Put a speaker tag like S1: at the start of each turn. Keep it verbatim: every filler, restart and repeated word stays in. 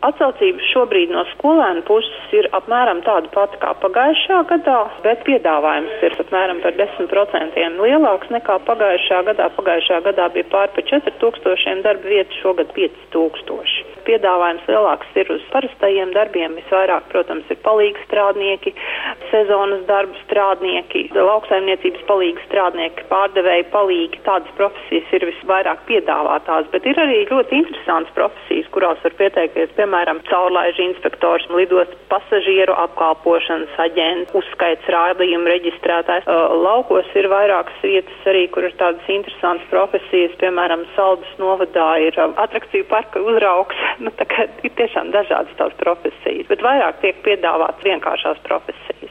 S1: Atsaucība šobrīd no skolēnu puses ir apmēram tāda pati kā pagājušajā gadā, bet piedāvājums ir apmēram par desmit procentiem lielāks nekā pagājušajā gadā. Pagājušajā gadā bija pār pa četri tūkstošiem darba vietu, šogad pieci tūkstoši. Piedāvājums lielāks ir uz parastajiem darbiem, visvairāk, protams, ir palīgi strādnieki, sezonas darbu strādnieki, lauksaimniecības palīgi strādnieki, pārdevēji palīgi. Tādas profesijas ir visvairāk piedāvātās, bet ir arī ļoti interesantas profesijas, kurās var pieteikties, piemēram, caurlaižu inspektors, lidostu pasažieru apkalpošanas aģents, uzskaits rādījumu reģistrētājs. Laukos ir vairākas vietas arī, kur ir tādas interesantas profesijas, piemēram, Saldus novadā ir atrakciju parka uzraugs. Nu, tā kā ir tiešām dažādas tās profesijas, bet vairāk tiek piedāvāts vienkāršās profesijas.